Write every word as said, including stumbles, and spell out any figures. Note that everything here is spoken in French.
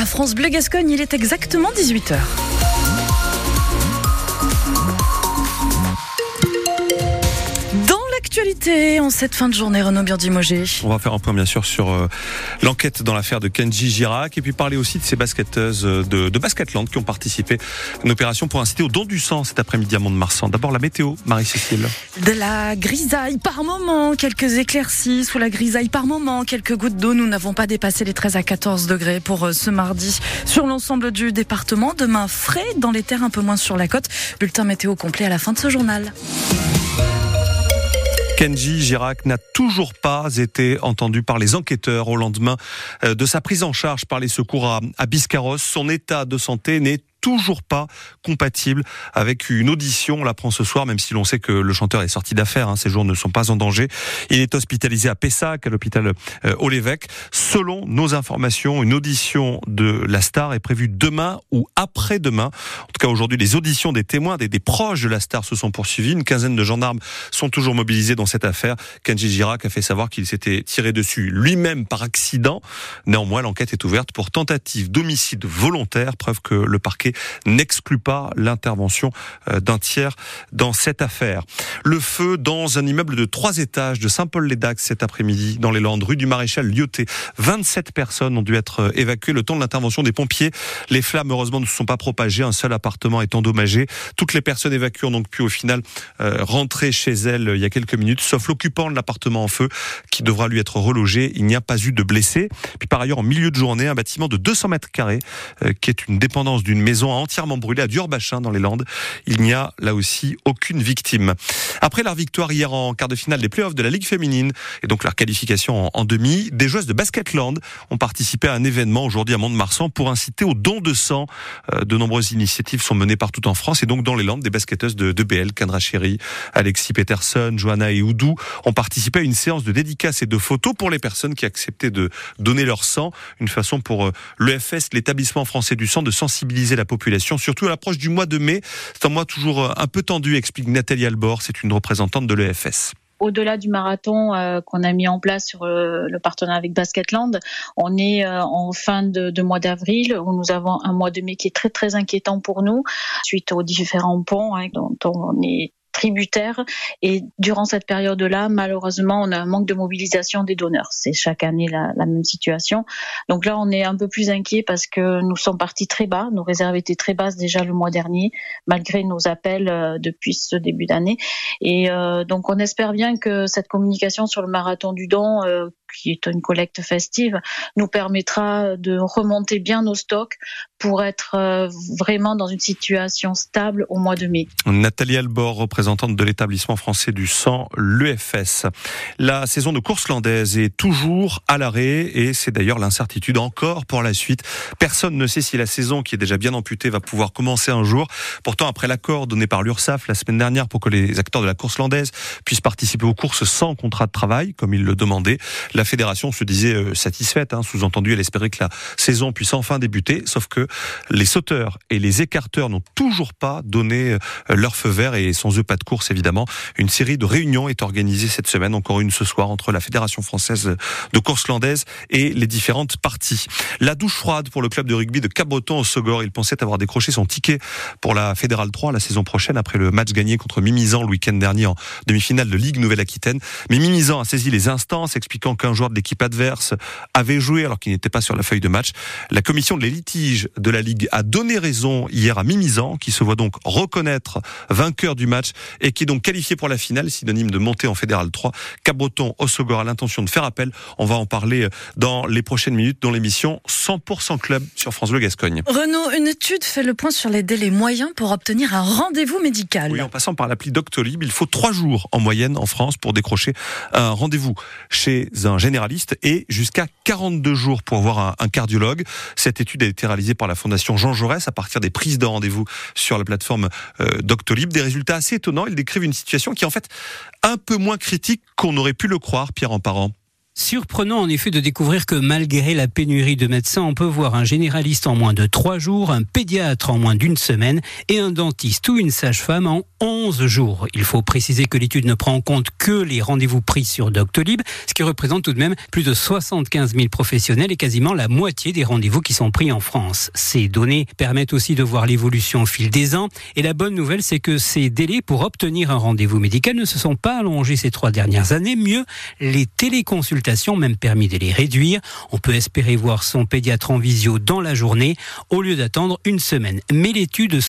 À France Bleu Gascogne, il est exactement dix-huit heures. Actualité en cette fin de journée, Renaud Burdi-Mogé. On va faire un point bien sûr sur euh, l'enquête dans l'affaire de Kenji Girac et puis parler aussi de ces basketteuses de, de Basketland qui ont participé à une opération pour inciter au don du sang cet après-midi à Mont-de-Marsan. D'abord la météo, Marie-Cécile. De la grisaille par moment, quelques éclaircies sous la grisaille par moment, quelques gouttes d'eau. Nous n'avons pas dépassé les treize à quatorze degrés pour ce mardi sur l'ensemble du département. Demain frais dans les terres, un peu moins sur la côte. Bulletin météo complet à la fin de ce journal. Kenji Girac n'a toujours pas été entendu par les enquêteurs au lendemain de sa prise en charge par les secours à, à Biscarrosse. Son état de santé n'est toujours pas compatible avec une audition. On l'apprend ce soir, même si l'on sait que le chanteur est sorti d'affaires. Hein, ses jours ne sont pas en danger. Il est hospitalisé à Pessac, à l'hôpital euh, Haut-l'Évêque. Selon nos informations, une audition de la star est prévue demain ou après-demain. En tout cas, aujourd'hui, les auditions des témoins, des, des proches de la star se sont poursuivies. Une quinzaine de gendarmes sont toujours mobilisés dans cette affaire. Kenji Girac a fait savoir qu'il s'était tiré dessus lui-même par accident. Néanmoins, l'enquête est ouverte pour tentative d'homicide volontaire, preuve que le parquet n'exclut pas l'intervention d'un tiers dans cette affaire. Le feu dans un immeuble de trois étages de Saint-Paul-les-Dax cet après-midi dans les Landes, rue du Maréchal Lyoté. vingt-sept personnes ont dû être évacuées le temps de l'intervention des pompiers. Les flammes, heureusement, ne se sont pas propagées. Un seul appartement est endommagé. Toutes les personnes évacuées ont donc pu au final euh, rentrer chez elles il y a quelques minutes, sauf l'occupant de l'appartement en feu qui devra lui être relogé. Il n'y a pas eu de blessés. Puis par ailleurs, en milieu de journée, un bâtiment de deux cents mètres carrés euh, qui est une dépendance d'une maison a entièrement brûlé à Durbachin dans les Landes. Il n'y a là aussi aucune victime. Après leur victoire hier en quart de finale des playoffs de la Ligue féminine et donc leur qualification en, en demi, des joueuses de Basketland ont participé à un événement aujourd'hui à Mont-de-Marsan pour inciter au don de sang. Euh, de nombreuses initiatives sont menées partout en France et donc dans les Landes, des basketteuses de, de B L, Kendra Chéry, Alexis Peterson, Johanna et Oudou ont participé à une séance de dédicaces et de photos pour les personnes qui acceptaient de donner leur sang. Une façon pour euh, l'E F S, l'établissement français du sang, de sensibiliser la population, surtout à l'approche du mois de mai. C'est un mois toujours un peu tendu, explique Nathalie Albor, c'est une représentante de l'E F S. Au-delà du marathon euh, qu'on a mis en place sur euh, le partenariat avec Basketland, on est euh, en fin de, de mois d'avril où nous avons un mois de mai qui est très très inquiétant pour nous suite aux différents ponts hein, dont on est tributaire. Et durant cette période-là, malheureusement, on a un manque de mobilisation des donneurs. C'est chaque année la, la même situation. Donc là, on est un peu plus inquiet parce que nous sommes partis très bas. Nos réserves étaient très basses déjà le mois dernier, malgré nos appels euh, depuis ce début d'année. Et euh, donc, on espère bien que cette communication sur le marathon du don, euh, qui est une collecte festive, nous permettra de remonter bien nos stocks pour être euh, vraiment dans une situation stable au mois de mai. Nathalie Albor, représentante de l'établissement français du sang, l'E F S. La saison de course landaise est toujours à l'arrêt et c'est d'ailleurs l'incertitude encore pour la suite. Personne ne sait si la saison, qui est déjà bien amputée, va pouvoir commencer un jour. Pourtant, après l'accord donné par l'URSSAF la semaine dernière pour que les acteurs de la course landaise puissent participer aux courses sans contrat de travail, comme ils le demandaient, la fédération se disait satisfaite. Hein. Sous-entendu, elle espérait que la saison puisse enfin débuter, sauf que les sauteurs et les écarteurs n'ont toujours pas donné leur feu vert et sans eux, pas de course évidemment. Une série de réunions est organisée cette semaine, encore une ce soir, entre la Fédération française de course landaise et les différentes parties. La douche froide pour le club de rugby de Cabreton au Sogor. Il pensait avoir décroché son ticket pour la Fédérale trois la saison prochaine après le match gagné contre Mimizan le week-end dernier en demi-finale de Ligue Nouvelle-Aquitaine. Mais Mimizan a saisi les instances, expliquant qu'un joueur de l'équipe adverse avait joué alors qu'il n'était pas sur la feuille de match. La commission de les litiges de la Ligue a donné raison hier à Mimizan, qui se voit donc reconnaître vainqueur du match et qui est donc qualifié pour la finale, synonyme de montée en Fédérale trois. Cabreton au Sogor a l'intention de faire appel. On va en parler dans les prochaines minutes dans l'émission cent pour cent Club sur France Bleu Gascogne. Renaud, une étude fait le point sur les délais moyens pour obtenir un rendez-vous médical. Oui, en passant par l'appli Doctolib, il faut trois jours en moyenne en France pour décrocher un rendez-vous chez un généraliste et jusqu'à quarante-deux jours pour voir un, un cardiologue. Cette étude a été réalisée par la Fondation Jean Jaurès à partir des prises de rendez-vous sur la plateforme euh, Doctolib. Des résultats assez étonnants. Ils décrivent une situation qui est en fait un peu moins critique qu'on aurait pu le croire, Pierre Emparent. Surprenant en effet de découvrir que malgré la pénurie de médecins, on peut voir un généraliste en moins de trois jours, un pédiatre en moins d'une semaine et un dentiste ou une sage-femme en onze jours. Il faut préciser que l'étude ne prend en compte que les rendez-vous pris sur Doctolib, ce qui représente tout de même plus de soixante-quinze mille professionnels et quasiment la moitié des rendez-vous qui sont pris en France. Ces données permettent aussi de voir l'évolution au fil des ans et la bonne nouvelle, c'est que ces délais pour obtenir un rendez-vous médical ne se sont pas allongés ces trois dernières années. Mieux, les téléconsultations même permis de les réduire. On peut espérer voir son pédiatre en visio dans la journée au lieu d'attendre une semaine. Mais l'étude